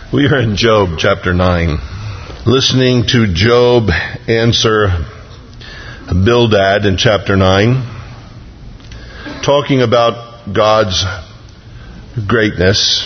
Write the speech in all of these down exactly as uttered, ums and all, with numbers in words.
We are in Job chapter nine, listening to Job answer Bildad in chapter nine, talking about God's greatness,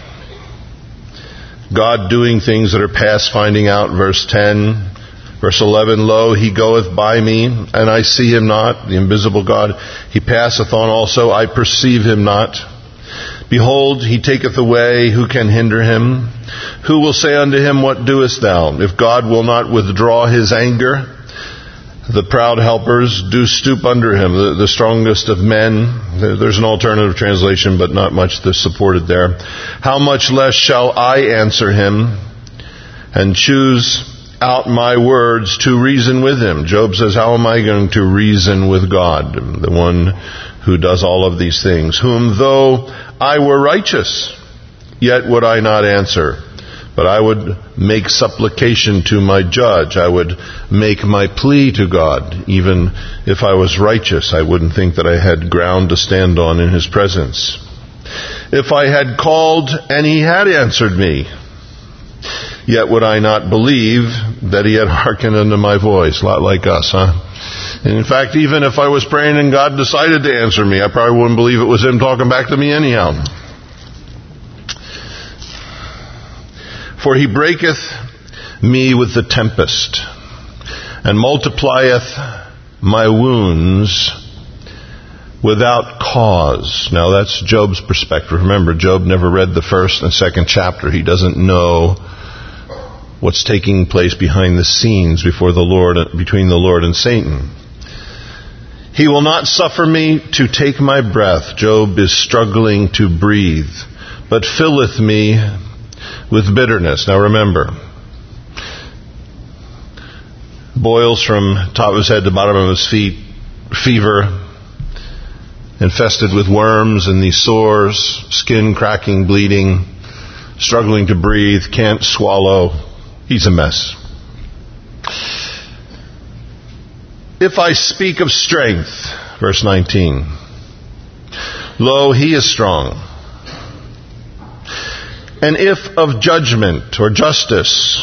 God doing things that are past finding out. Verse ten, verse eleven, Lo, he goeth by me, and I see him not, the invisible God. He passeth on also, I perceive him not. Behold, he taketh away, who can hinder him? Who will say unto him, What doest thou? If God will not withdraw his anger, the proud helpers do stoop under him, the, the strongest of men. There's an alternative translation, but not much that's supported there. How much less shall I answer him and choose out my words to reason with him? Job says, how am I going to reason with God, the one who does all of these things? Whom though I were righteous, yet would I not answer. But I would make supplication to my judge. I would make my plea to God. Even if I was righteous, I wouldn't think that I had ground to stand on in his presence. If I had called and he had answered me, yet would I not believe that he had hearkened unto my voice. A lot like us, huh? And in fact, even if I was praying and God decided to answer me, I probably wouldn't believe it was him talking back to me anyhow. For he breaketh me with the tempest, and multiplieth my wounds without cause. Now that's Job's perspective. Remember, Job never read the first and second chapter. He doesn't know what's taking place behind the scenes before the Lord, between the Lord and Satan. He will not suffer me to take my breath. Job is struggling to breathe, but filleth me with bitterness. Now remember, boils from top of his head to bottom of his feet, fever, infested with worms and these sores, skin cracking, bleeding, struggling to breathe, can't swallow. He's a mess. If I speak of strength, verse nineteen, lo, he is strong. And if of judgment or justice,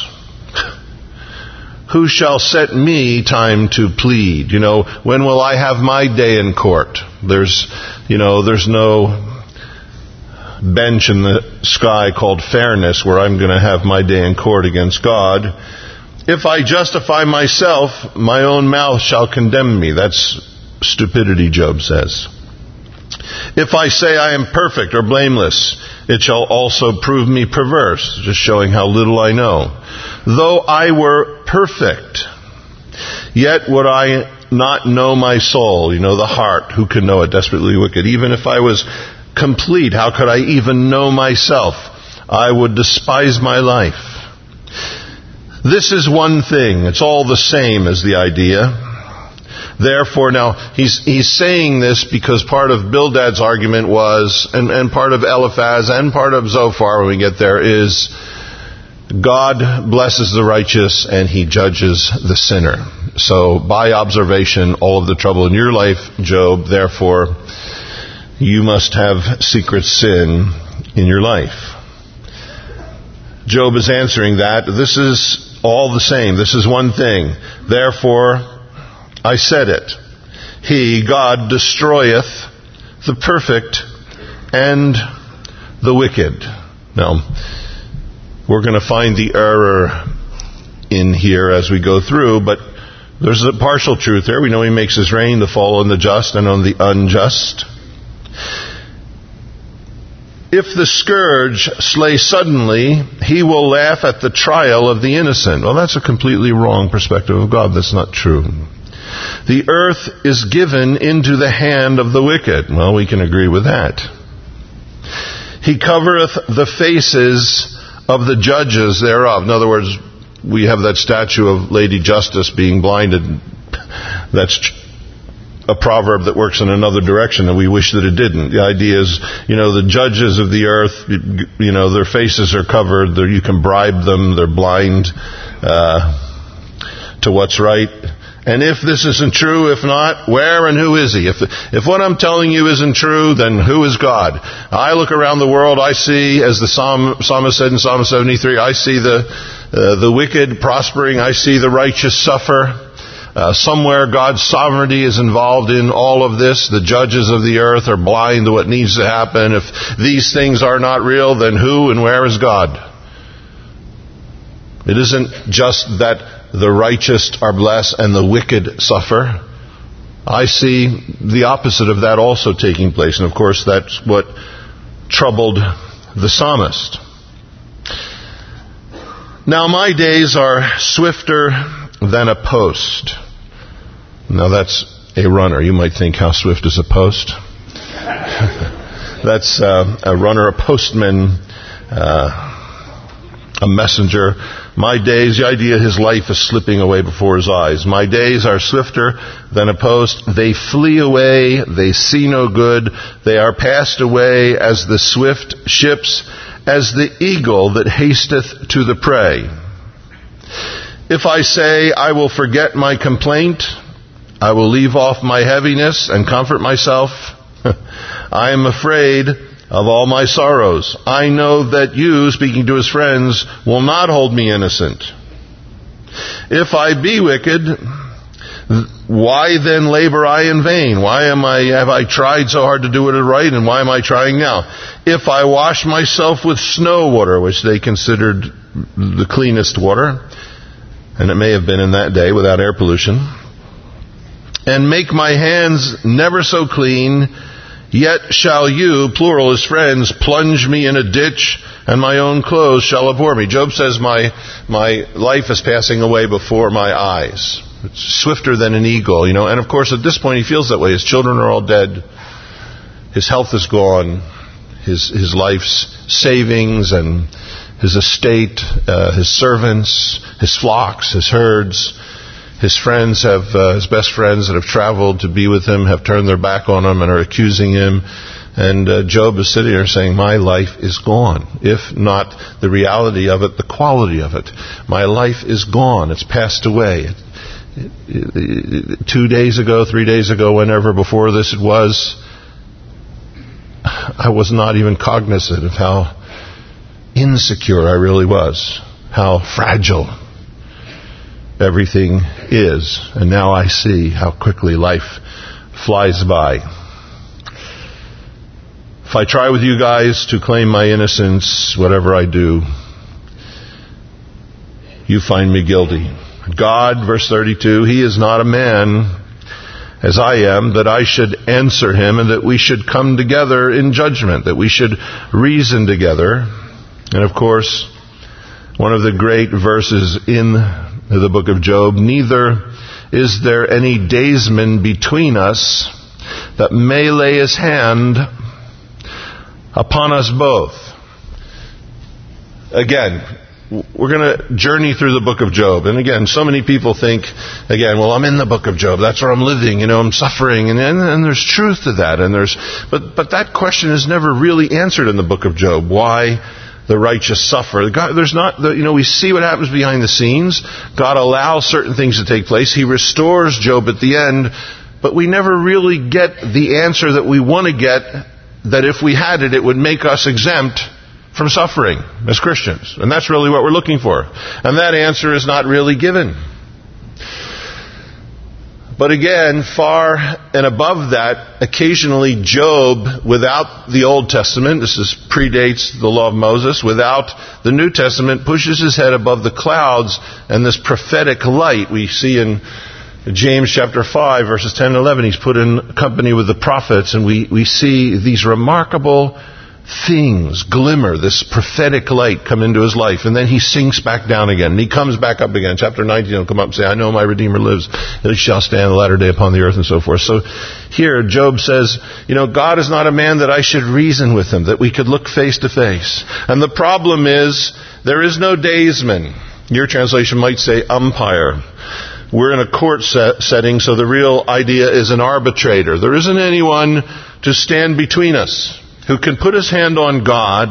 who shall set me time to plead? You know, when will I have my day in court? There's, you know, there's no bench in the sky called fairness where I'm going to have my day in court against God. If I justify myself, my own mouth shall condemn me. That's stupidity, Job says. If I say I am perfect or blameless, it shall also prove me perverse, just showing how little I know. Though I were perfect, yet would I not know my soul. You know, the heart, who can know it? Desperately wicked. Even if I was complete, how could I even know myself? I would despise my life. This is one thing. It's all the same as the idea. Therefore, now, he's he's saying this because part of Bildad's argument was, and, and part of Eliphaz and part of Zophar, when we get there, is God blesses the righteous and he judges the sinner. So, by observation, all of the trouble in your life, Job, therefore, you must have secret sin in your life. Job is answering that. This is all the same. This is one thing. Therefore, I said it. He, God, destroyeth the perfect and the wicked. Now, we're going to find the error in here as we go through, but there's a partial truth there. We know he makes his rain to fall on the just and on the unjust. If the scourge slay suddenly, he will laugh at the trial of the innocent. Well, that's a completely wrong perspective of God. That's not true. The earth is given into the hand of the wicked. Well, we can agree with that. He covereth the faces of the judges thereof. In other words, we have that statue of Lady Justice being blinded. That's a proverb that works in another direction, and we wish that it didn't. The idea is, you know, the judges of the earth, you know, their faces are covered. You can bribe them. They're blind uh, to what's right And if this isn't true, if not, where and who is he? If, if what I'm telling you isn't true, then who is God? I look around the world, I see, as the Psalm, psalmist said in Psalm seventy-three, I see the, uh, the wicked prospering, I see the righteous suffer. Uh, somewhere God's sovereignty is involved in all of this. The judges of the earth are blind to what needs to happen. If these things are not real, then who and where is God? It isn't just that the righteous are blessed and the wicked suffer. I see the opposite of that also taking place. And of course, that's what troubled the psalmist. Now my days are swifter than a post. Now that's a runner. You might think, how swift is a post? That's uh, a runner, a postman, uh, a messenger. My days, the idea his life is slipping away before his eyes. My days are swifter than a post. They flee away. They see no good. They are passed away as the swift ships, as the eagle that hasteth to the prey. If I say, I will forget my complaint, I will leave off my heaviness and comfort myself, I am afraid of all my sorrows. I know that you, speaking to his friends, will not hold me innocent. If I be wicked, why then labor I in vain? Why am I, have I tried so hard to do it right, and why am I trying now? If I wash myself with snow water, which they considered the cleanest water, and it may have been in that day without air pollution, and make my hands never so clean, yet shall you, plural as friends, plunge me in a ditch, and my own clothes shall abhor me. Job says, my, my life is passing away before my eyes. It's swifter than an eagle, you know. And of course, at this point, he feels that way. His children are all dead. His health is gone. His, his life's savings and his estate, uh, his servants, his flocks, his herds, his friends have, uh, his best friends that have traveled to be with him have turned their back on him and are accusing him. And uh, Job is sitting there saying, my life is gone. If not the reality of it, the quality of it. My life is gone. It's passed away. It, it, it, two days ago, three days ago, whenever before this it was, I was not even cognizant of how insecure I really was. How fragile everything is. And now I see how quickly life flies by. If I try with you guys to claim my innocence, whatever I do, you find me guilty. God, verse thirty-two, He is not a man as I am, that I should answer Him, and that we should come together in judgment, that we should reason together. And of course, one of the great verses in the book of Job, neither is there any daysman between us that may lay his hand upon us both. Again, we're going to journey through the book of Job. And again, so many people think, again, well, I'm in the book of Job. That's where I'm living. You know, I'm suffering. And, and, and there's truth to that. And there's, but, but that question is never really answered in the book of Job. Why the righteous suffer? God, there's not, the, you know, we see what happens behind the scenes. God allows certain things to take place. He restores Job at the end. But we never really get the answer that we want to get, that if we had it, it would make us exempt from suffering as Christians. And that's really what we're looking for. And that answer is not really given. But again, far and above that, occasionally Job, without the Old Testament, this is predates the law of Moses, without the New Testament, pushes his head above the clouds, and this prophetic light we see in James chapter five, verses ten and eleven, he's put in company with the prophets, and we, we see these remarkable things glimmer, this prophetic light come into his life, and then he sinks back down again, and he comes back up again. Chapter nineteen, he'll come up and say, I know my Redeemer lives, and he shall stand the latter day upon the earth, and so forth. So here, Job says, you know, God is not a man that I should reason with him, that we could look face to face. And the problem is, there is no daysman. Your translation might say umpire. We're in a court set setting, so the real idea is an arbitrator. There isn't anyone to stand between us who can put his hand on God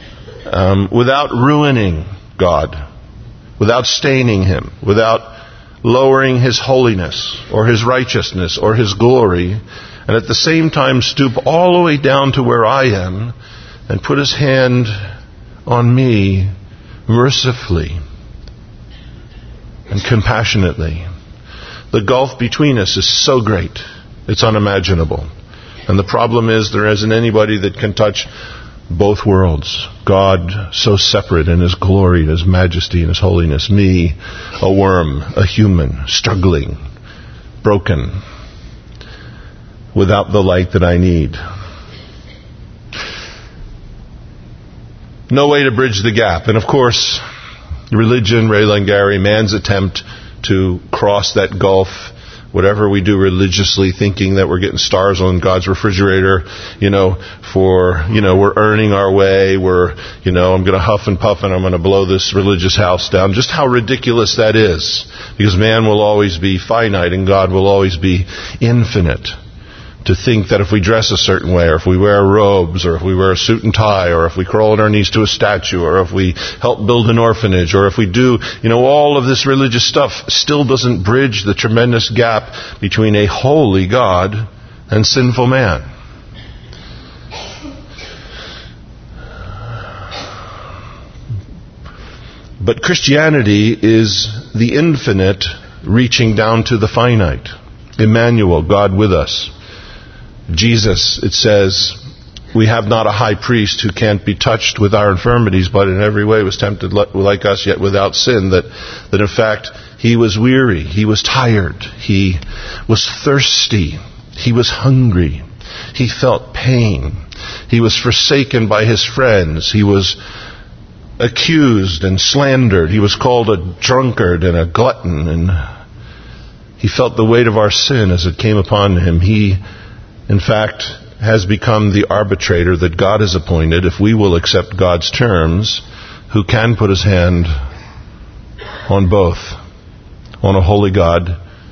um, without ruining God, without staining Him, without lowering His holiness or His righteousness or His glory, and at the same time stoop all the way down to where I am and put His hand on me mercifully and compassionately. The gulf between us is so great, it's unimaginable. And the problem is there isn't anybody that can touch both worlds. God so separate in His glory and His majesty and His holiness. Me, a worm, a human, struggling, broken, without the light that I need. No way to bridge the gap. And of course, religion, Ray Langary, man's attempt to cross that gulf, whatever we do religiously, thinking that we're getting stars on God's refrigerator, you know, for, you know, we're earning our way, we're, you know, I'm going to huff and puff and I'm going to blow this religious house down. Just how ridiculous that is. Because man will always be finite and God will always be infinite. To think that if we dress a certain way, or if we wear robes, or if we wear a suit and tie, or if we crawl on our knees to a statue, or if we help build an orphanage, or if we do, you know, all of this religious stuff still doesn't bridge the tremendous gap between a holy God and sinful man. But Christianity is the infinite reaching down to the finite. Emmanuel, God with us. Jesus, it says, we have not a high priest who can't be touched with our infirmities, but in every way was tempted like us, yet without sin. That, that in fact, He was weary, He was tired, He was thirsty, He was hungry, He felt pain, He was forsaken by His friends, He was accused and slandered, He was called a drunkard and a glutton, and He felt the weight of our sin as it came upon Him. He in fact, has become the arbitrator that God has appointed, if we will accept God's terms, who can put His hand on both, on a holy God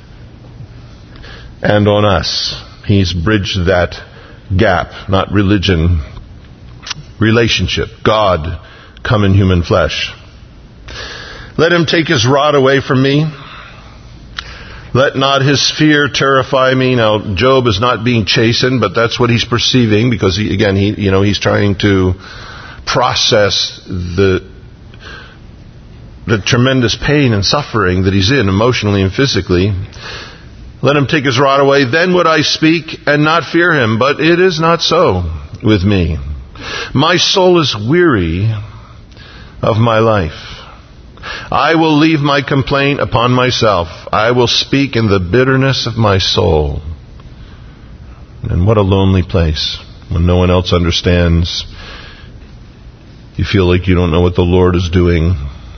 and on us. He's bridged that gap, not religion, relationship. God come in human flesh. Let Him take His rod away from me. Let not His fear terrify me. Now, Job is not being chastened, but that's what he's perceiving, because he, again, he, you know, he's trying to process the the tremendous pain and suffering that he's in, emotionally and physically. Let Him take His rod away. Then would I speak and not fear Him, but it is not so with me. My soul is weary of my life. I will leave my complaint upon myself. I will speak in the bitterness of my soul. And what a lonely place when no one else understands. You feel like you don't know what the Lord is doing.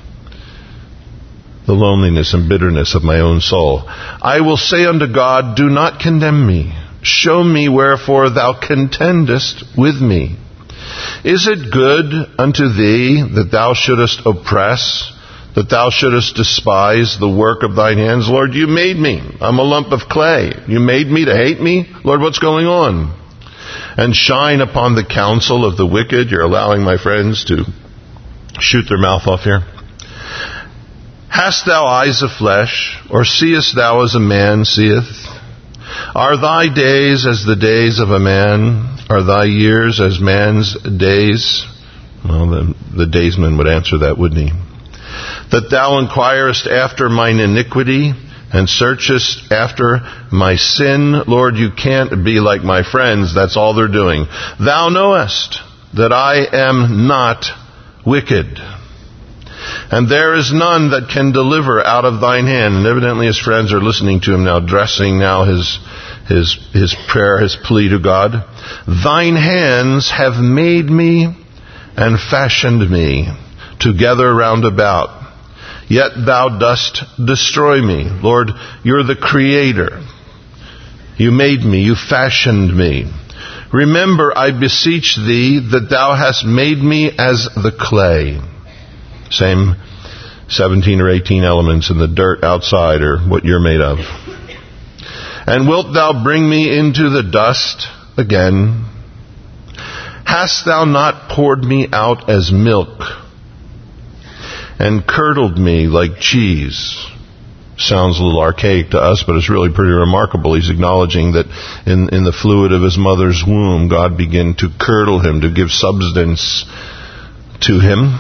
The loneliness and bitterness of my own soul. I will say unto God, do not condemn me. Show me wherefore Thou contendest with me. Is it good unto Thee that Thou shouldest oppress, that Thou shouldest despise the work of Thine hands? Lord, You made me. I'm a lump of clay. You made me to hate me? Lord, what's going on? And shine upon the counsel of the wicked. You're allowing my friends to shoot their mouth off here. Hast Thou eyes of flesh, or seest Thou as a man seeth? Are Thy days as the days of a man? Are Thy years as man's days? Well, the, the daysman would answer that, wouldn't he? That Thou inquirest after mine iniquity, and searchest after my sin. Lord, You can't be like my friends. That's all they're doing. Thou knowest that I am not wicked, and there is none that can deliver out of Thine hand. And evidently His friends are listening to him now, dressing now his his his prayer, his plea to God. Thine hands have made me and fashioned me together round about. Yet Thou dost destroy me. Lord, You're the Creator. You made me. You fashioned me. Remember, I beseech Thee, that Thou hast made me as the clay. Same seventeen or eighteen elements in the dirt outside are what you're made of. And wilt Thou bring me into the dust again? Hast Thou not poured me out as milk, and curdled me like cheese? sounds a little archaic to us, but it's really pretty remarkable. He's acknowledging that in, in the fluid of his mother's womb, God began to curdle him, to give substance to him.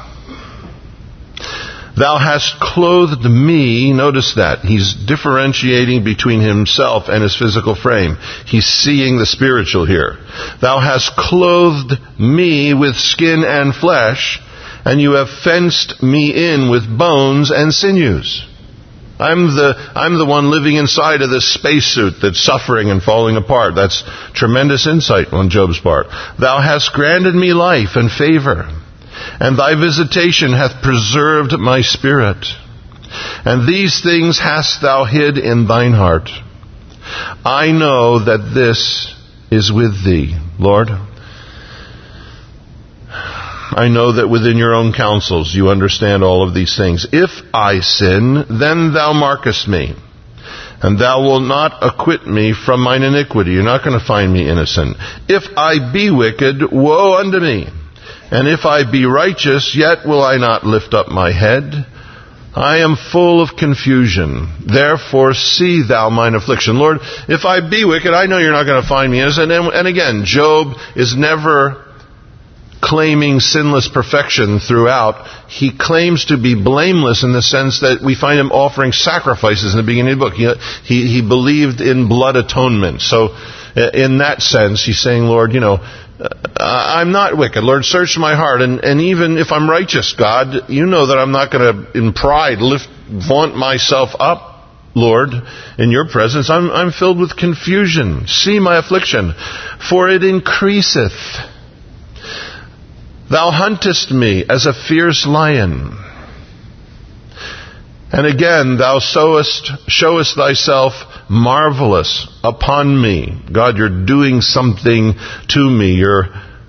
Thou hast clothed me. Notice that. He's differentiating between himself and his physical frame. He's seeing the spiritual here. Thou hast clothed me with skin and flesh, and you have fenced me in with bones and sinews. I'm the, I'm the one living inside of this spacesuit that's suffering and falling apart. That's tremendous insight on Job's part. Thou hast granted me life and favor, and thy visitation hath preserved my spirit. And these things hast thou hid in thine heart. I know that this is with thee, Lord. I know that within your own counsels you understand all of these things. If I sin, then thou markest me, and thou wilt not acquit me from mine iniquity. You're not going to find me innocent. If I be wicked, woe unto me. And if I be righteous, yet will I not lift up my head. I am full of confusion. Therefore see thou mine affliction. Lord, if I be wicked, I know you're not going to find me innocent. And, and again, Job is never claiming sinless perfection throughout. He claims to be blameless in the sense that we find him offering sacrifices in the beginning of the book. He, he, he believed in blood atonement. So in that sense, he's saying, Lord, you know, I'm not wicked. Lord, search my heart. And, and even if I'm righteous, God, you know that I'm not going to, in pride, lift, vaunt myself up, Lord, in your presence. I'm, I'm filled with confusion. See my affliction, for it increaseth. Thou huntest me as a fierce lion. And again, thou sowest, showest thyself marvelous upon me. God, you're doing something to me. You're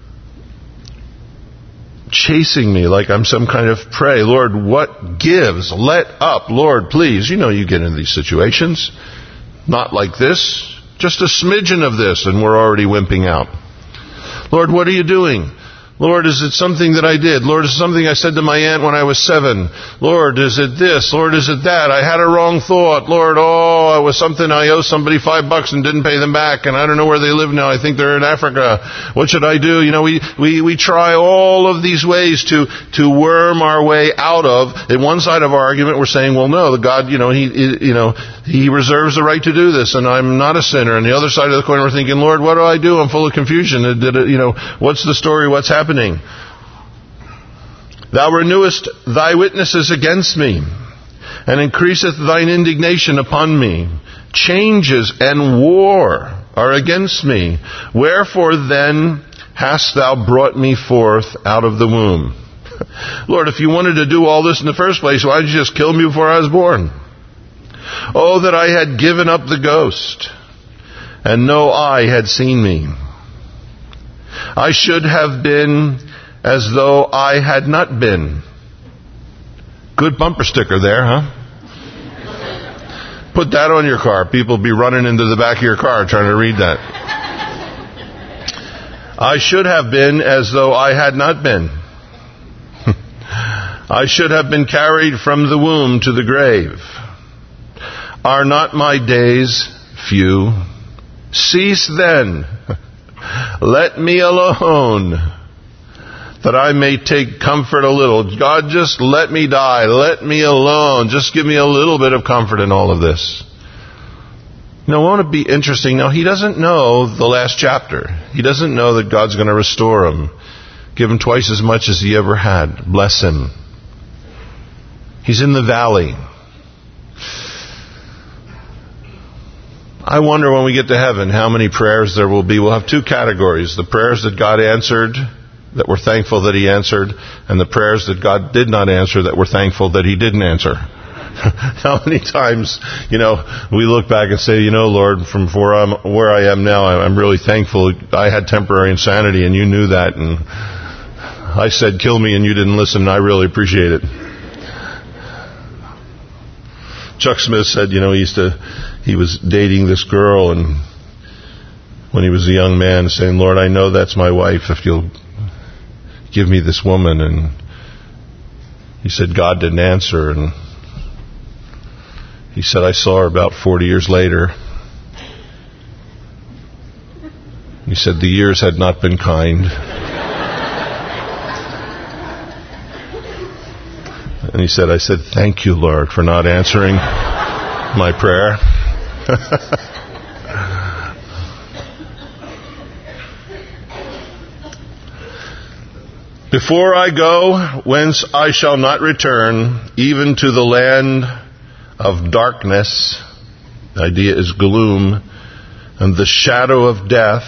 chasing me like I'm some kind of prey. Lord, what gives? Let up. Lord, please. You know you get into these situations. Not like this. Just a smidgen of this and we're already wimping out. Lord, what are you doing? Lord, is it something that I did? Lord, is it something I said to my aunt when I was seven? Lord, is it this? Lord, is it that? I had a wrong thought. Lord, oh, it was something I owe somebody five bucks and didn't pay them back, and I don't know where they live now. I think they're in Africa. What should I do? You know, we, we, we try all of these ways to, to worm our way out of. In one side of our argument, we're saying, well, no, the God, you know, he, you know, he reserves the right to do this, and I'm not a sinner. And the other side of the coin, we're thinking, Lord, what do I do? I'm full of confusion. Did it, you know, what's the story? What's happening? Thou renewest thy witnesses against me, and increaseth thine indignation upon me. Changes and war are against me. Wherefore then hast thou brought me forth out of the womb? Lord, if you wanted to do all this in the first place, why did you just kill me before I was born? Oh, that I had given up the ghost, and no eye had seen me. I should have been as though I had not been. Good bumper sticker there, huh? Put that on your car. People be running into the back of your car trying to read that. I should have been as though I had not been. I should have been carried from the womb to the grave. Are not my days few? Cease then. Let me alone, that I may take comfort a little. God, just let me die. Let me alone. Just give me a little bit of comfort in all of this. Now, won't it be interesting? Now, he doesn't know the last chapter. He doesn't know that God's going to restore him. Give him twice as much as he ever had. Bless him. He's in the valley. I wonder when we get to heaven how many prayers there will be. We'll have two categories. The prayers that God answered, that we're thankful that he answered, and the prayers that God did not answer, that we're thankful that he didn't answer. How many times, you know, we look back and say, you know, Lord, from where, I'm, where I am now, I'm really thankful. I had temporary insanity and you knew that, and I said, kill me, and you didn't listen, and I really appreciate it. Chuck Smith said, you know, he used to, he was dating this girl, and when he was a young man, saying, Lord, I know that's my wife if you'll give me this woman. And he said God didn't answer, and He said, I saw her about forty years later. He said, the years had not been kind. And he said, I said, thank you, Lord, for not answering my prayer. Before I go, whence I shall not return, even to the land of darkness, the idea is gloom, and the shadow of death,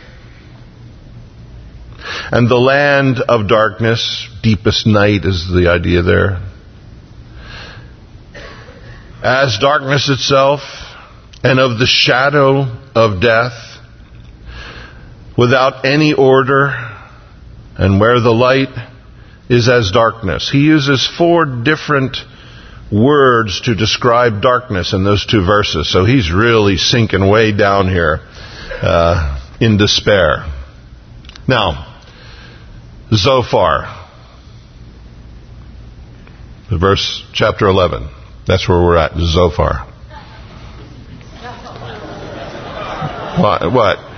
and the land of darkness, deepest night is the idea there. As darkness itself, and of the shadow of death, without any order, and where the light is as darkness. He uses four different words to describe darkness in those two verses. So he's really sinking way down here uh, in despair. Now, Zophar, verse chapter eleven. That's where we're at, Zophar. What? What?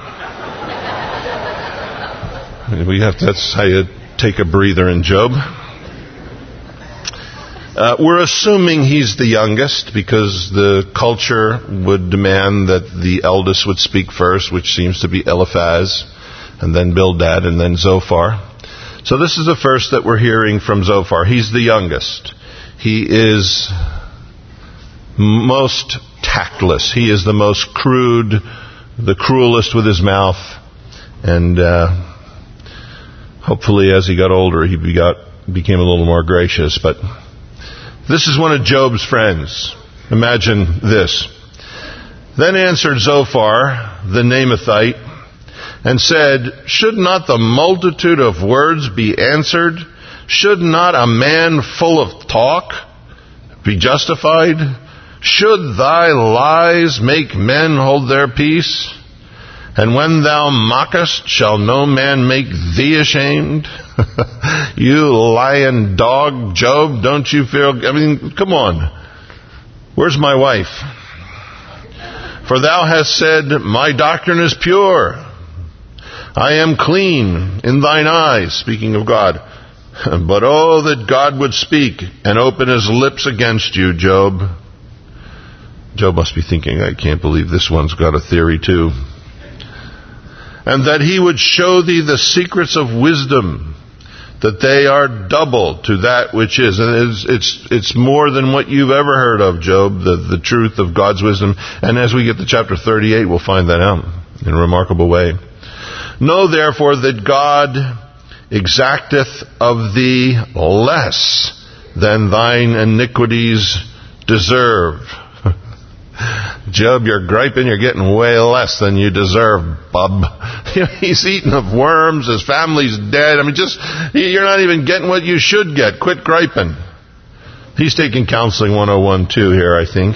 We have to, that's how you take a breather in Job. Uh, we're assuming he's the youngest because the culture would demand that the eldest would speak first, which seems to be Eliphaz, and then Bildad, and then Zophar. So this is the first that we're hearing from Zophar. He's the youngest. He is most tactless. He is the most crude, the cruelest with his mouth, and uh, hopefully as he got older he got, became a little more gracious. But this is one of Job's friends. Imagine this. Then answered Zophar the Naamathite and said, should not the multitude of words be answered? Should not a man full of talk be justified? Should thy lies make men hold their peace? And when thou mockest, shall no man make thee ashamed? You lying dog, Job, don't you feel... I mean, come on. Where's my wife? For thou hast said, my doctrine is pure. I am clean in thine eyes, speaking of God. But oh, that God would speak and open his lips against you, Job. Job must be thinking, I can't believe this one's got a theory too. And that he would show thee the secrets of wisdom, that they are double to that which is. And it's, it's, it's more than what you've ever heard of, Job, the, the truth of God's wisdom. And as we get to chapter thirty-eight, we'll find that out in a remarkable way. Know therefore that God exacteth of thee less than thine iniquities deserve. Job, you're griping, you're getting way less than you deserve, bub. He's eaten of worms, his family's dead. I mean, just, you're not even getting what you should get. Quit griping. He's taking counseling one oh one too here, I think.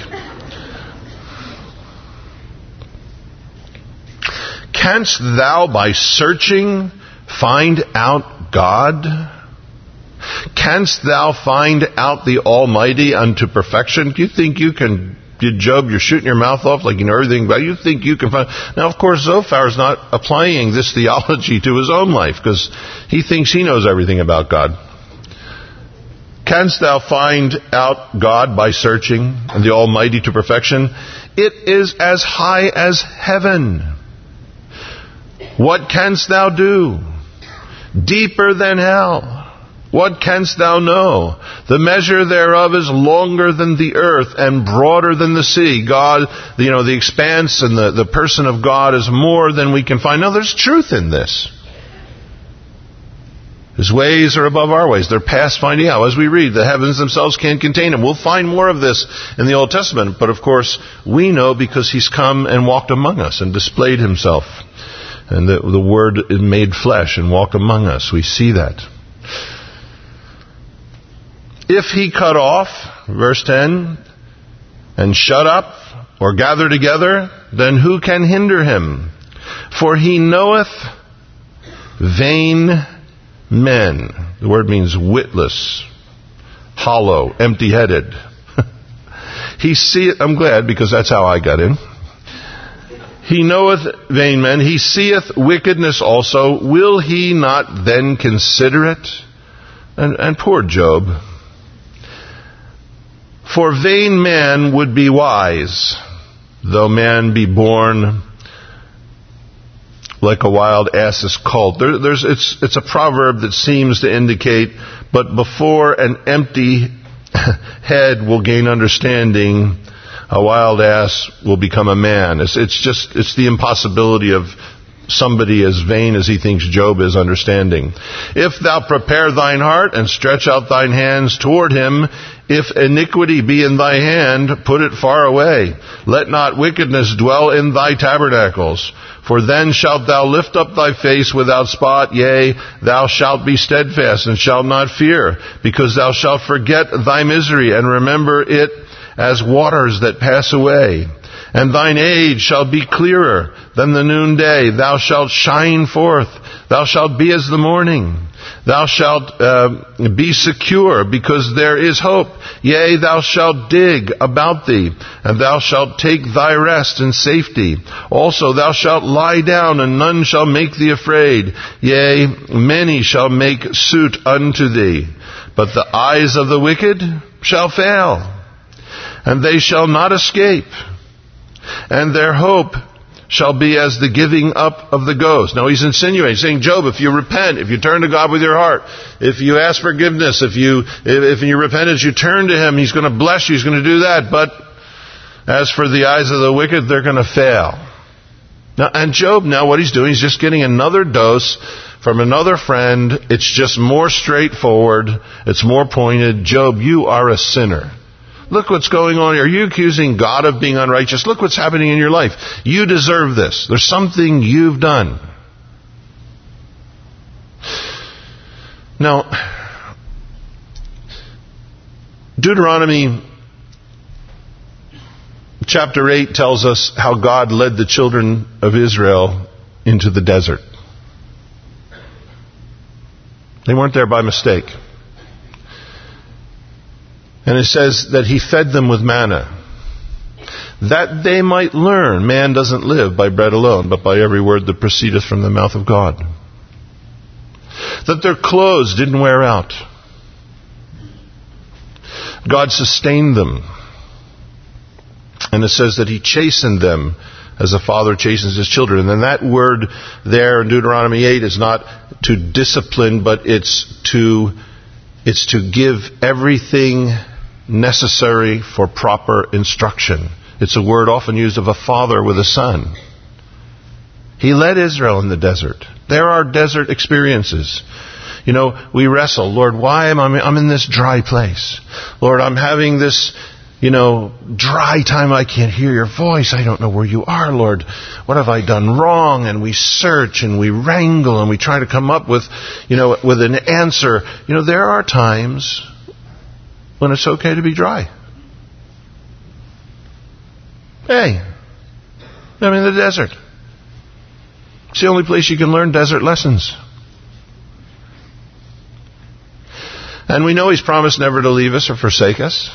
Canst thou by searching find out God? Canst thou find out the Almighty unto perfection? Do you think you can... Job, you're shooting your mouth off like you know everything about it. You think you can find... Now, of course, Zophar is not applying this theology to his own life because he thinks he knows everything about God. Canst thou find out God by searching and the Almighty to perfection? It is as high as heaven. What canst thou do? Deeper than hell. What canst thou know? The measure thereof is longer than the earth and broader than the sea. God, you know, the expanse and the, the person of God is more than we can find. Now, there's truth in this. His ways are above our ways. They're past finding out. As we read, the heavens themselves can't contain him. We'll find more of this in the Old Testament. But of course, we know because he's come and walked among us and displayed himself. And the, the Word made flesh and walked among us. We see that. If he cut off, verse ten, and shut up or gather together, then who can hinder him? For he knoweth vain men. The word means witless, hollow, empty-headed. He seeth, I'm glad because that's how I got in. He knoweth vain men. He seeth wickedness also. Will he not then consider it? And, and poor Job. For vain man would be wise, though man be born like a wild ass's colt. There, there's, it's, it's a proverb that seems to indicate, but before an empty head will gain understanding, a wild ass will become a man. It's, it's just, it's the impossibility of somebody as vain as he thinks Job is understanding. If thou prepare thine heart and stretch out thine hands toward him, if iniquity be in thy hand, put it far away. Let not wickedness dwell in thy tabernacles. For then shalt thou lift up thy face without spot, yea, thou shalt be steadfast and shalt not fear, because thou shalt forget thy misery and remember it as waters that pass away. And thine age shall be clearer than the noonday. Thou shalt shine forth. Thou shalt be as the morning. Thou shalt uh, be secure, because there is hope. Yea, thou shalt dig about thee, and thou shalt take thy rest in safety. Also thou shalt lie down, and none shall make thee afraid. Yea, many shall make suit unto thee. But the eyes of the wicked shall fail, and they shall not escape. And their hope shall be as the giving up of the ghost. Now he's insinuating, saying, Job, if you repent, if you turn to God with your heart, if you ask forgiveness, if you, if, if in your repentance you turn to him, he's going to bless you, he's going to do that. But as for the eyes of the wicked, they're going to fail. Now, and Job now, what he's doing, he's just getting another dose from another friend. It's just more straightforward. It's more pointed. Job, you are a sinner. Look what's going on here. Are you accusing God of being unrighteous? Look what's happening in your life. You deserve this. There's something you've done. Now, Deuteronomy chapter eight tells us how God led the children of Israel into the desert. They weren't there by mistake. And it says that he fed them with manna, that they might learn man doesn't live by bread alone, but by every word that proceedeth from the mouth of God. That their clothes didn't wear out. God sustained them. And it says that he chastened them as a father chastens his children. And then that word there in Deuteronomy eight is not to discipline, but it's to, it's to give everything necessary for proper instruction. It's a word often used of a father with a son. He led Israel in the desert. There are desert experiences. You know, we wrestle. Lord, why am I I'm in this dry place? Lord, I'm having this, you know, dry time. I can't hear your voice. I don't know where you are, Lord. What have I done wrong? And we search and we wrangle and we try to come up with, you know, with an answer. You know, there are times when it's okay to be dry. Hey, I'm in the desert. It's the only place you can learn desert lessons. And we know he's promised never to leave us or forsake us.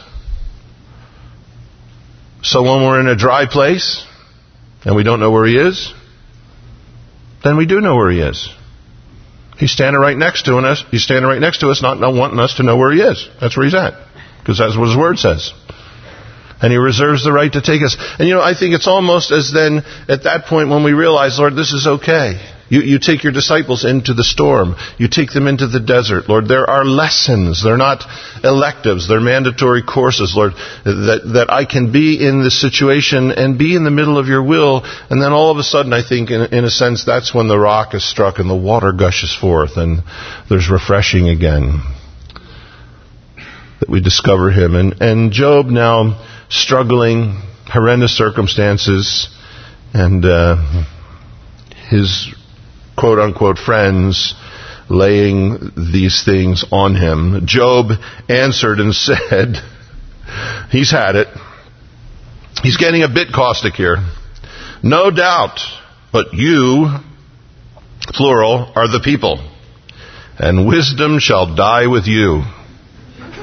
So when we're in a dry place and we don't know where he is, then we do know where he is. He's standing right next to us. He's standing right next to us, not wanting us to know where he is. That's where he's at, because that's what his word says. And he reserves the right to take us. And you know, I think it's almost as then at that point when we realize, Lord, this is okay. You, you take your disciples into the storm. You take them into the desert. Lord, there are lessons. They're not electives. They're mandatory courses, Lord, that, that I can be in this situation and be in the middle of your will. And then all of a sudden, I think, in, in a sense, that's when the rock is struck and the water gushes forth and there's refreshing again. That we discover him. And, and Job now struggling, horrendous circumstances, and uh, his quote-unquote friends laying these things on him. Job answered and said, he's had it. He's getting a bit caustic here. No doubt, but you, plural, are the people, and wisdom shall die with you.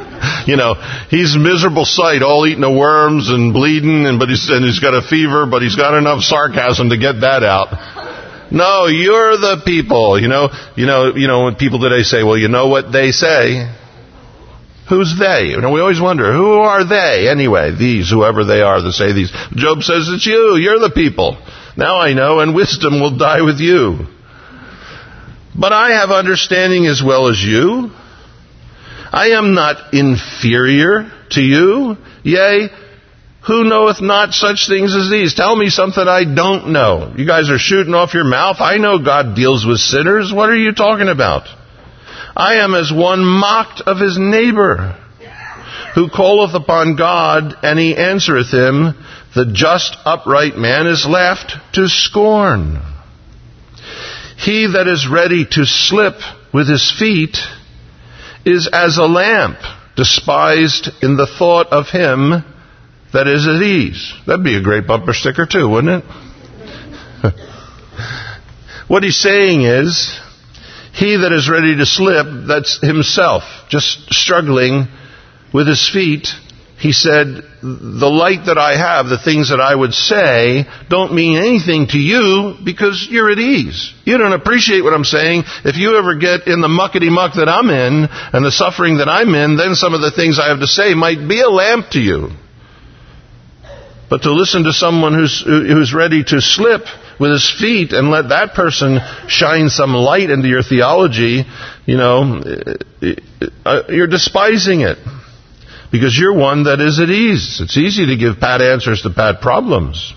You know, he's a miserable sight, all eating the worms and bleeding, and but he's and he's got a fever, but he's got enough sarcasm to get that out. No, you're the people. You know, you know, you know. When people today say, "Well, you know what they say." Who's they? You know, we always wonder, who are they anyway? These, whoever they are, that say these. Job says, "It's you. You're the people. Now I know, and wisdom will die with you. But I have understanding as well as you. I am not inferior to you. Yea, who knoweth not such things as these?" Tell me something I don't know. You guys are shooting off your mouth. I know God deals with sinners. What are you talking about? I am as one mocked of his neighbor, who calleth upon God, and he answereth him. The just upright man is laughed to scorn. He that is ready to slip with his feet is as a lamp, despised in the thought of him that is at ease. That'd be a great bumper sticker too, wouldn't it? What he's saying is, he that is ready to slip, that's himself, just struggling with his feet. He said, the light that I have, the things that I would say, don't mean anything to you because you're at ease. You don't appreciate what I'm saying. If you ever get in the muckety-muck that I'm in and the suffering that I'm in, then some of the things I have to say might be a lamp to you. But to listen to someone who's who's ready to slip with his feet and let that person shine some light into your theology, you know, you're despising it. Because you're one that is at ease. It's easy to give pat answers to pat problems.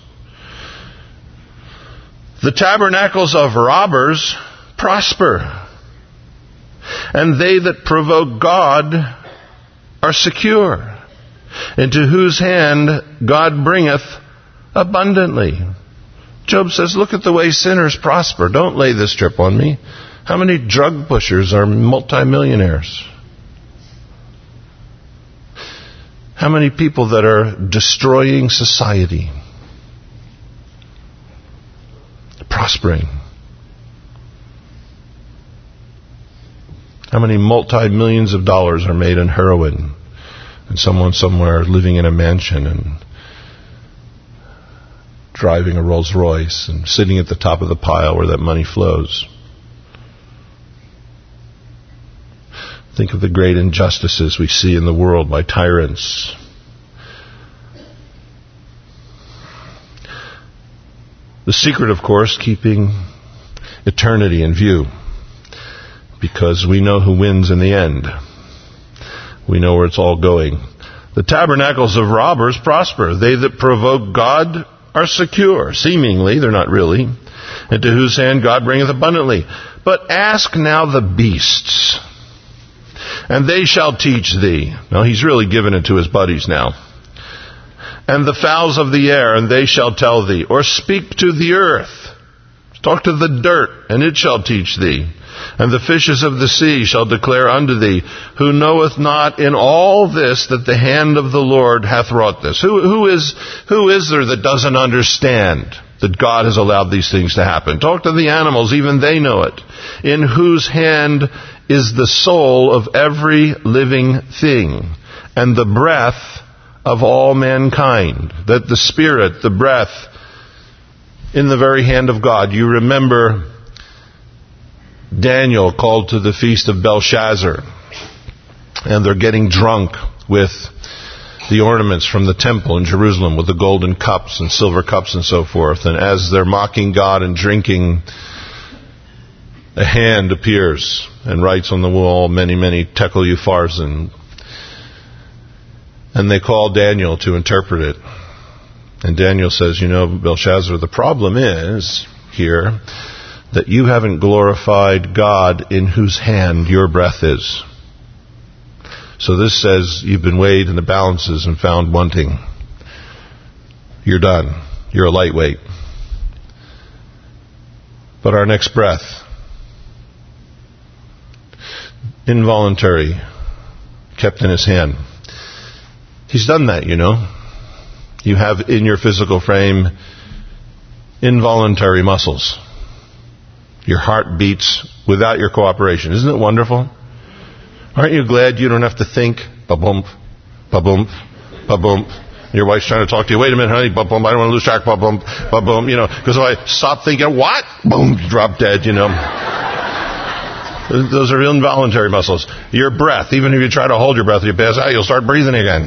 The tabernacles of robbers prosper, and they that provoke God are secure, into whose hand God bringeth abundantly. Job says, look at the way sinners prosper. Don't lay this trip on me. How many drug pushers are multimillionaires? How many people that are destroying society, prospering? How many multi-millions of dollars are made in heroin, and someone somewhere living in a mansion and driving a Rolls Royce and sitting at the top of the pile where that money flows? Think of the great injustices we see in the world by tyrants. The secret, of course, keeping eternity in view, because we know who wins in the end. We know where it's all going. The tabernacles of robbers prosper. They that provoke God are secure. Seemingly, they're not really. And to whose hand God bringeth abundantly. But ask now the beasts, and they shall teach thee. Now, he's really giving it to his buddies now. And the fowls of the air, and they shall tell thee. Or speak to the earth. Talk to the dirt, and it shall teach thee. And the fishes of the sea shall declare unto thee, who knoweth not in all this that the hand of the Lord hath wrought this. Who, who is, who is there that doesn't understand that God has allowed these things to happen? Talk to the animals, even they know it. In whose hand is the soul of every living thing, and the breath of all mankind. That the spirit, the breath, in the very hand of God. You remember Daniel called to the feast of Belshazzar, and they're getting drunk with the ornaments from the temple in Jerusalem, with the golden cups and silver cups and so forth. And as they're mocking God and drinking, a hand appears and writes on the wall, many, many tekel upharsin. And they call Daniel to interpret it. And Daniel says, you know, Belshazzar, the problem is here that you haven't glorified God in whose hand your breath is. So this says you've been weighed in the balances and found wanting. You're done. You're a lightweight. But our next breath, involuntary, kept in his hand. He's done that, you know. You have in your physical frame involuntary muscles. Your heart beats without your cooperation. Isn't it wonderful? Aren't you glad you don't have to think? Ba-bump, ba-boom, ba-boom. Your wife's trying to talk to you. Wait a minute, honey. Ba-boom. I don't want to lose track. Ba-boom, ba-boom. You know, because if I stop thinking, what? Boom, drop dead, you know. Those are involuntary muscles. Your breath, even if you try to hold your breath, you pass out, you'll start breathing again.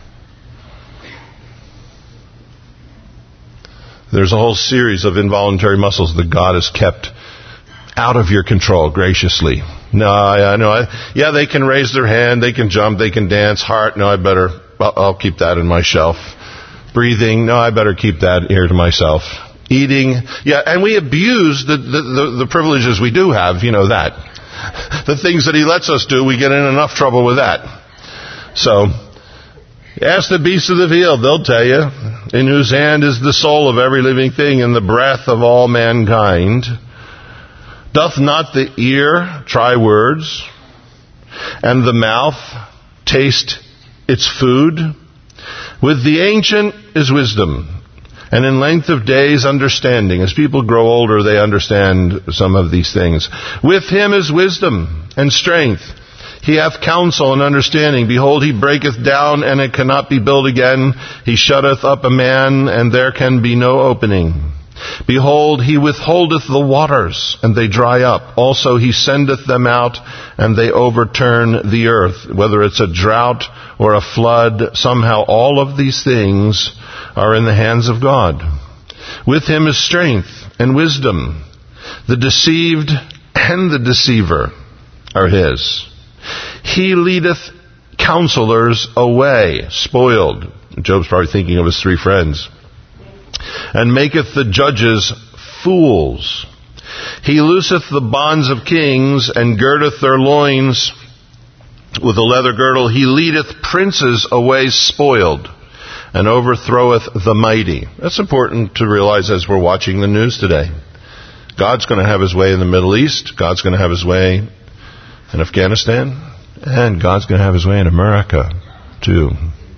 There's a whole series of involuntary muscles that God has kept out of your control graciously. No, I, I know. I, yeah, they can raise their hand, they can jump, they can dance. Heart, no, I better, I'll, I'll keep that in my shelf. Breathing, no, I better keep that here to myself. Eating, yeah, and we abuse the, the, the, the privileges we do have, you know that. The things that He lets us do, we get in enough trouble with that. So, ask the beasts of the field, they'll tell you, in whose hand is the soul of every living thing and the breath of all mankind. Doth not the ear try words, and the mouth taste its food? With the ancient is wisdom, and in length of days understanding. As people grow older, they understand some of these things. With him is wisdom and strength. He hath counsel and understanding. Behold, he breaketh down, and it cannot be built again. He shutteth up a man, and there can be no opening. Behold, he withholdeth the waters, and they dry up. Also he sendeth them out, and they overturn the earth. Whether it's a drought or a flood, somehow all of these things are in the hands of God. With him is strength and wisdom. The deceived and the deceiver are his. He leadeth counselors away, spoiled. Job's probably thinking of his three friends. And maketh the judges fools. He looseth the bonds of kings, and girdeth their loins with a leather girdle. He leadeth princes away spoiled, and overthroweth the mighty. That's important to realize as we're watching the news today. God's going to have His way in the Middle East. God's going to have His way in Afghanistan. And God's going to have His way in America, too.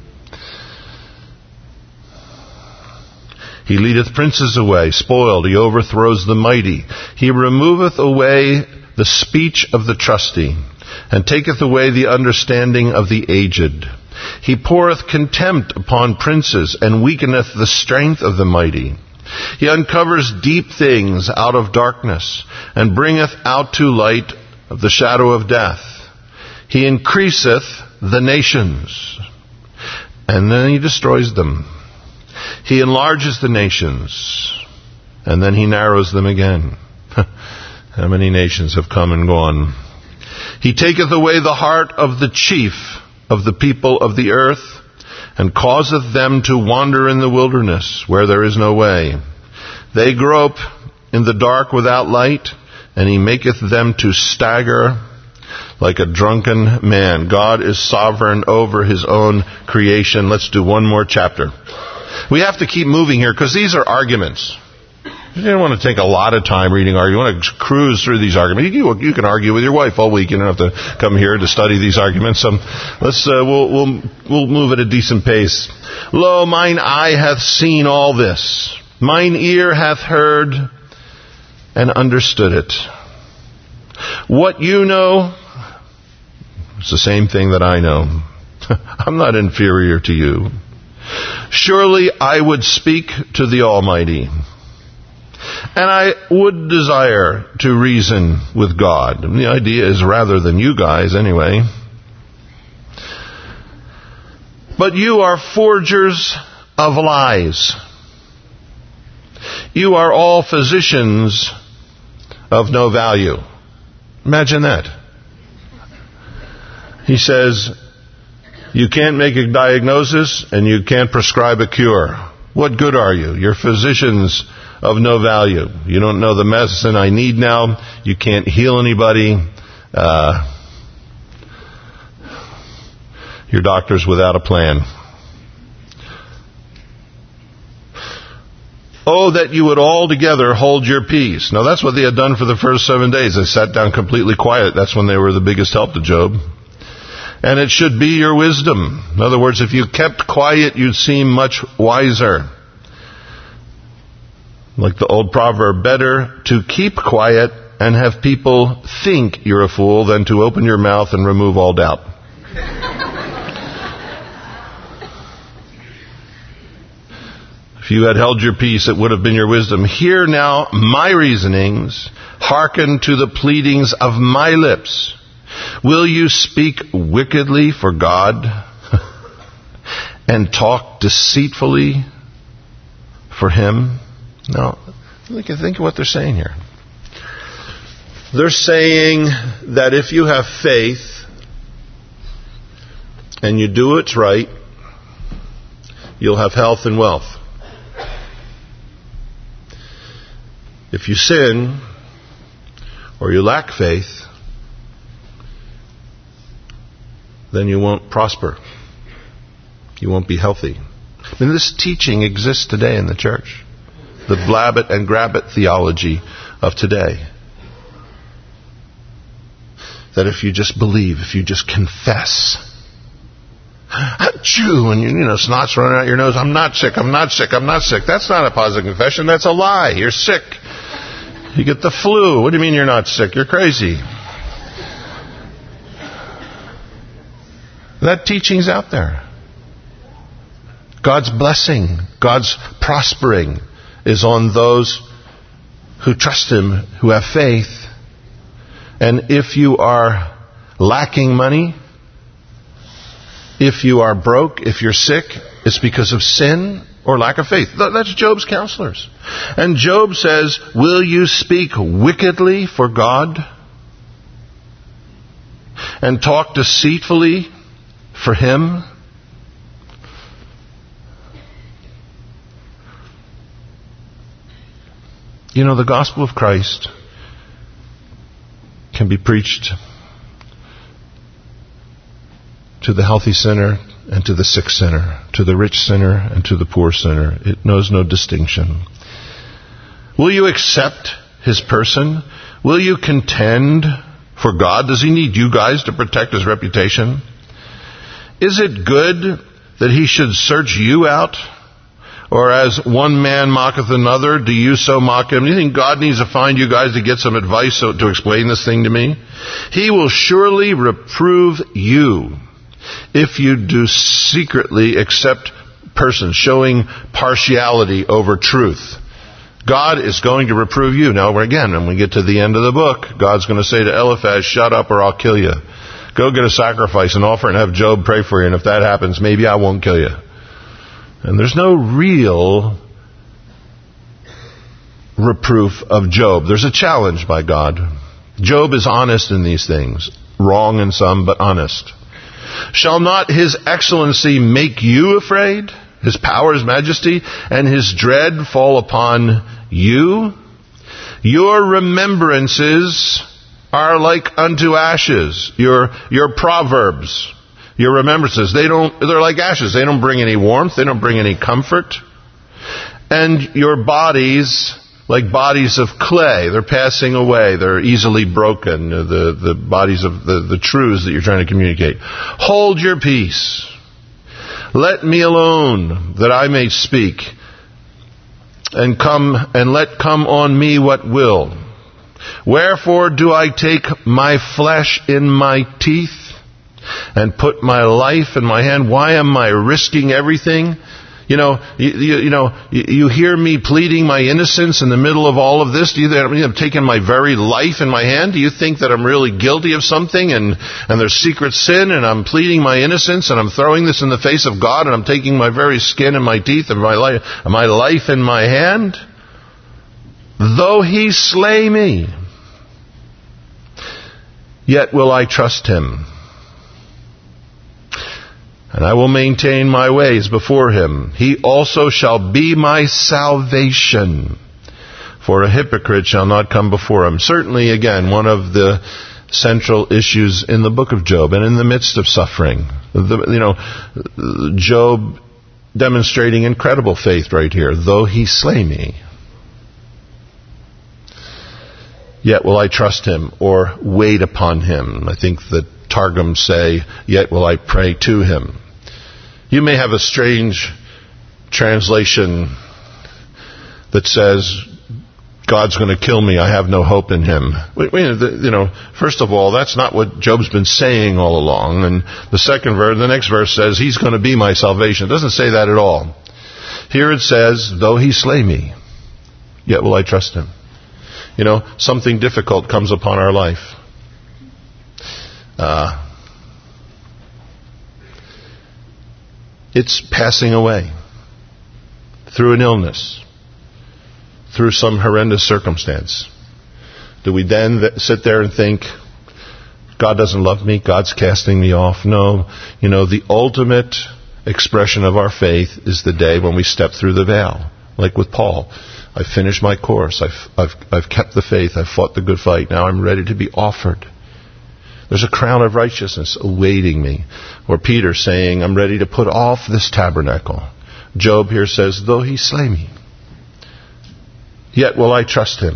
He leadeth princes away, spoiled. He overthrows the mighty. He removeth away the speech of the trusty, and taketh away the understanding of the aged. He poureth contempt upon princes, and weakeneth the strength of the mighty. He uncovers deep things out of darkness, and bringeth out to light of the shadow of death. He increaseth the nations, and then He destroys them. He enlarges the nations, and then He narrows them again. How many nations have come and gone? He taketh away the heart of the chief of the people of the earth, and causeth them to wander in the wilderness, where there is no way. They grope in the dark without light, and He maketh them to stagger like a drunken man. God is sovereign over His own creation. Let's do one more chapter. We have to keep moving here, because these are arguments. You don't want to take a lot of time reading arguments. You want to cruise through these arguments. You, you can argue with your wife all week. You don't have to come here to study these arguments. So let's uh, we'll, we'll we'll move at a decent pace. Lo, mine eye hath seen all this. Mine ear hath heard and understood it. What you know, it's the same thing that I know. I'm not inferior to you. Surely I would speak to the Almighty, and I would desire to reason with God. And the idea is rather than you guys anyway. But you are forgers of lies. You are all physicians of no value. Imagine that. He says, you can't make a diagnosis and you can't prescribe a cure. What good are you? You're physicians of no value. You don't know the medicine I need now. You can't heal anybody. Uh, your doctor's without a plan. Oh, that you would all together hold your peace. Now that's what they had done for the first seven days. They sat down completely quiet. That's when they were the biggest help to Job. And it should be your wisdom. In other words, if you kept quiet, you'd seem much wiser. Like the old proverb, better to keep quiet and have people think you're a fool than to open your mouth and remove all doubt. If you had held your peace, it would have been your wisdom. Hear now my reasonings. Hearken to the pleadings of my lips. Will you speak wickedly for God and talk deceitfully for Him? No. Think of what they're saying here. They're saying that if you have faith and you do what's right, you'll have health and wealth. If you sin or you lack faith, then you won't prosper. You won't be healthy. I mean, this teaching exists today in the church. The blab it and grab it theology of today. That if you just believe, if you just confess, achoo, and you, you know, snot's running out your nose, I'm not sick, I'm not sick, I'm not sick. That's not a positive confession, that's a lie. You're sick. You get the flu. What do you mean you're not sick? You're crazy. That teaching's out there. God's blessing, God's prospering is on those who trust Him, who have faith. And if you are lacking money, if you are broke, if you're sick, it's because of sin or lack of faith. That's Job's counselors. And Job says, will you speak wickedly for God and talk deceitfully for Him? You know, the gospel of Christ can be preached to the healthy sinner and to the sick sinner, to the rich sinner and to the poor sinner. It knows no distinction. Will you accept His person? Will you contend for God? Does He need you guys to protect His reputation? Is it good that He should search you out? Or as one man mocketh another, do you so mock him? Do you think God needs to find you guys to get some advice so, to explain this thing to me? He will surely reprove you if you do secretly accept persons, showing partiality over truth. God is going to reprove you. Now, again, when we get to the end of the book, God's going to say to Eliphaz, shut up or I'll kill you. Go get a sacrifice and offer it and have Job pray for you. And if that happens, maybe I won't kill you. And there's no real reproof of Job. There's a challenge by God. Job is honest in these things. Wrong in some, but honest. Shall not His excellency make you afraid? His power, His majesty, and His dread fall upon you? Your remembrances are like unto ashes. Your, your proverbs. Your remembrances, they don't, they're like ashes. They don't bring any warmth. They don't bring any comfort. And your bodies, like bodies of clay, they're passing away. They're easily broken. The, the bodies of the, the truths that you're trying to communicate. Hold your peace. Let me alone that I may speak. And come, and let come on me what will. Wherefore do I take my flesh in my teeth? And put my life in my hand. Why am I risking everything? You know, you, you, you know, you, you hear me pleading my innocence in the middle of all of this. Do you think I'm taking my very life in my hand? Do you think that I'm really guilty of something and, and there's secret sin and I'm pleading my innocence and I'm throwing this in the face of God and I'm taking my very skin in my teeth and my life, my life in my hand? Though He slay me, yet will I trust Him. And I will maintain my ways before Him. He also shall be my salvation. For a hypocrite shall not come before Him. Certainly, again, one of the central issues in the book of Job and in the midst of suffering. The, you know, Job demonstrating incredible faith right here. Though He slay me, yet will I trust Him or wait upon Him. I think the Targums say, yet will I pray to Him. You may have a strange translation that says, God's going to kill me, I have no hope in Him. You know, first of all, that's not what Job's been saying all along. And the second verse, the next verse says, He's going to be my salvation. It doesn't say that at all. Here it says, though he slay me, yet will I trust him. You know, something difficult comes upon our life. Uh, it's passing away through an illness, through some horrendous circumstance. Do we then th- sit there and think, God doesn't love me, God's casting me off? No. You know, the ultimate expression of our faith is the day when we step through the veil. Like with Paul. I've finished my course. I've, I've, I've kept the faith. I've fought the good fight. Now I'm ready to be offered. There's a crown of righteousness awaiting me. Or Peter saying, I'm ready to put off this tabernacle. Job here says, though he slay me, yet will I trust him.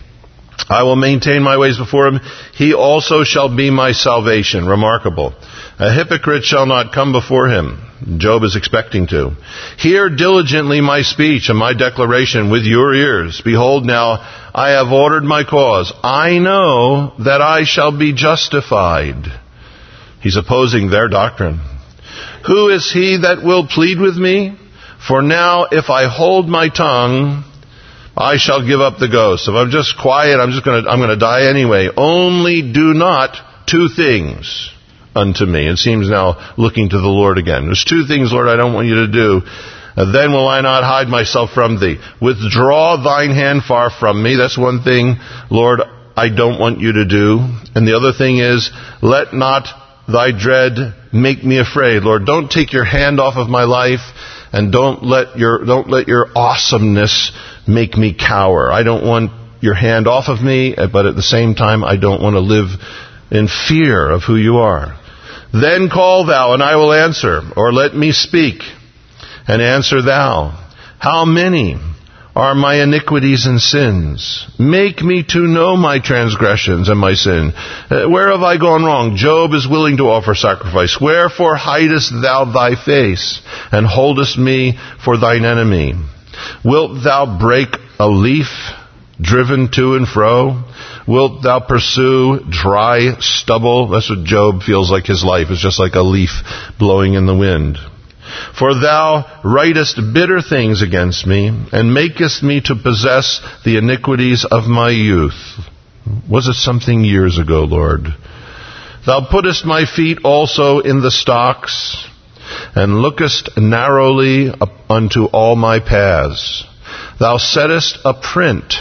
I will maintain my ways before him. He also shall be my salvation. Remarkable. A hypocrite shall not come before him. Job is expecting to. Hear diligently my speech and my declaration with your ears. Behold now, I have ordered my cause. I know that I shall be justified. He's opposing their doctrine. Who is he that will plead with me? For now, if I hold my tongue, I shall give up the ghost. If I'm just quiet, I'm just going to, I'm going to die anyway. Only do not two things unto me. It seems now looking to the Lord again. There's two things, Lord, I don't want you to do. And then will I not hide myself from thee. Withdraw thine hand far from me. That's one thing, Lord, I don't want you to do. And the other thing is, let not thy dread make me afraid. Lord, don't take your hand off of my life, and don't let your, don't let your awesomeness make me cower. I don't want your hand off of me, but at the same time, I don't want to live in fear of who you are. Then call thou, and I will answer, or let me speak, and answer thou. How many are my iniquities and sins? Make me to know my transgressions and my sin. Uh, where have I gone wrong? Job is willing to offer sacrifice. Wherefore hidest thou thy face, and holdest me for thine enemy? Wilt thou break a leaf driven to and fro? Wilt thou pursue dry stubble? That's what Job feels like his life is, just like a leaf blowing in the wind. For thou writest bitter things against me, and makest me to possess the iniquities of my youth. Was it something years ago, Lord? Thou puttest my feet also in the stocks, and lookest narrowly unto all my paths. Thou settest a print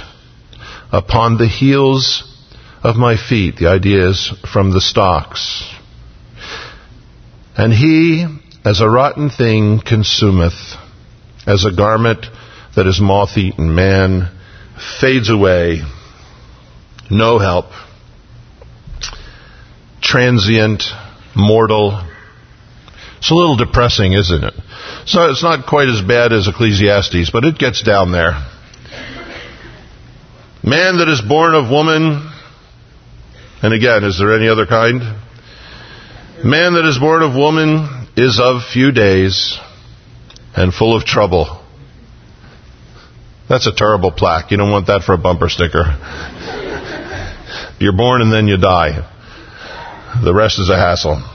upon the heels of my feet. The idea is from the stocks. And he, as a rotten thing, consumeth, as a garment that is moth-eaten. Man fades away, no help, transient, mortal. It's a little depressing, isn't it? So it's not quite as bad as Ecclesiastes, but it gets down there. Man that is born of woman, and again, is there any other kind? Man that is born of woman is of few days and full of trouble. That's a terrible plaque. You don't want that for a bumper sticker. You're born and then you die. The rest is a hassle.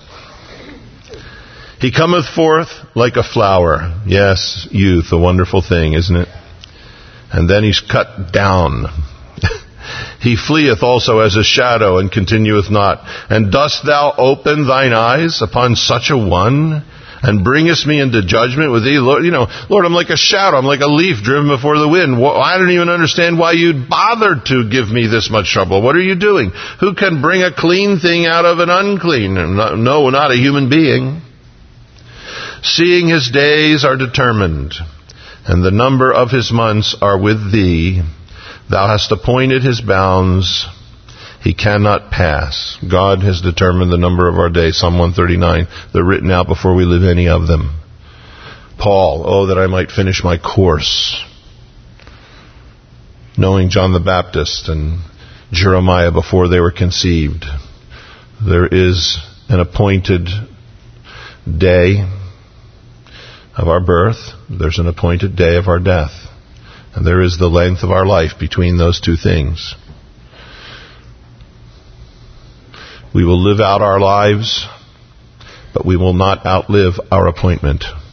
He cometh forth like a flower. Yes, youth, a wonderful thing, isn't it? And then he's cut down. He fleeth also as a shadow and continueth not. And dost thou open thine eyes upon such a one, and bringest me into judgment with thee? Lord, you know, Lord, I'm like a shadow. I'm like a leaf driven before the wind. I don't even understand why you'd bother to give me this much trouble. What are you doing? Who can bring a clean thing out of an unclean? No, not a human being. Seeing his days are determined, and the number of his months are with thee. Thou hast appointed his bounds. He cannot pass. God has determined the number of our days. Psalm one thirty-nine. They're written out before we live any of them. Paul, oh, that I might finish my course. Knowing John the Baptist and Jeremiah before they were conceived. There is an appointed day of our birth. There's an appointed day of our death. And there is the length of our life between those two things. We will live out our lives, but we will not outlive our appointment.